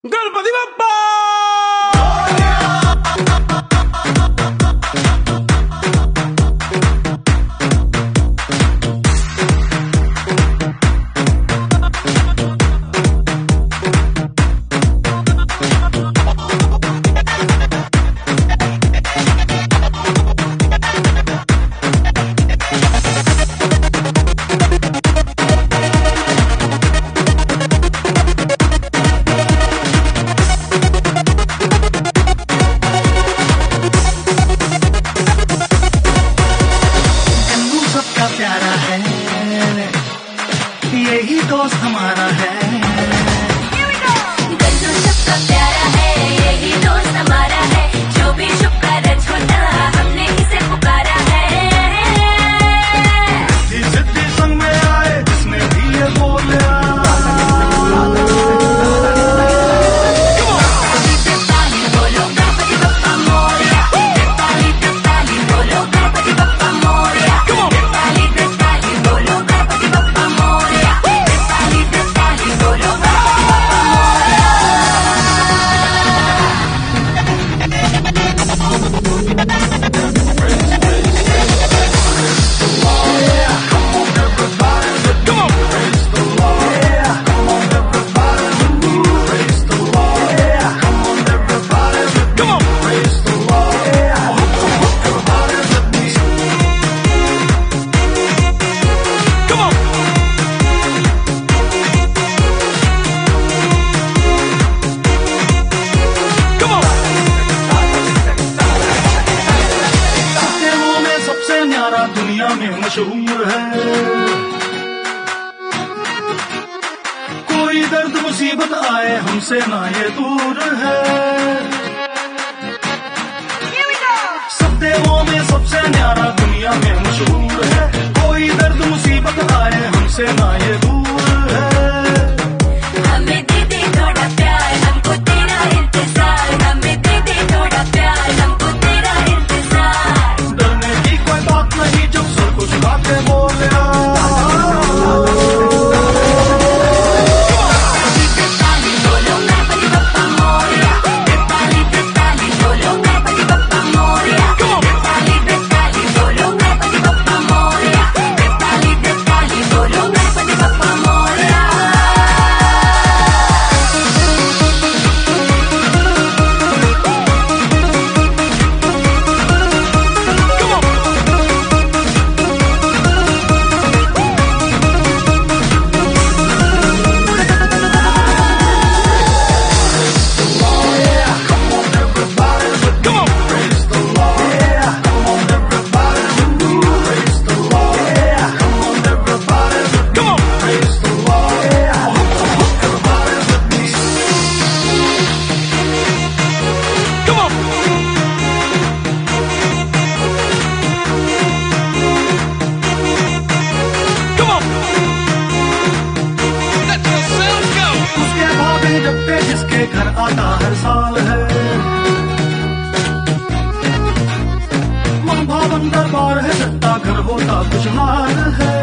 गणपति बप्पा। प्यारा है यही दोस्त हमारा है। गन्नू सबका प्यारा है यही दोस्त हमारा है। जो भी शुभ कार्य होता हमने इसे पुकारा है। जिद्दी संग में आए जिसने भी ये बोला बोलो गणपति बप्पा मोरया। बोलो गणपति बप्पा मोरया। बोलो गणपति बप्पा मोरया। बोलो दुनिया में मशहूर है। कोई दर्द मुसीबत आए हमसे ना ये दूर है। सब देवों में सबसे न्यारा दुनिया में मशहूर है। कोई दर्द मुसीबत आए हमसे ना ये दूर है। हमें दे दे थोड़ा प्यार हमको तेरा इंतजार। हमें दे दे थोड़ा प्यार हमको तेरा इंतजार। डरने की कोई बात नहीं जब सर को झुका के बोले बोलो गणपति बप्पा मोरया। बोलो गणपति बप्पा मोरया। बोलो गणपति बप्पा मोरया। बोलो गणपति बप्पा मोरया। उसके भाभी जबते जिसके घर आता हर साल है। मन भावन दरबार है सत्ता घर होता कुछ हाल है।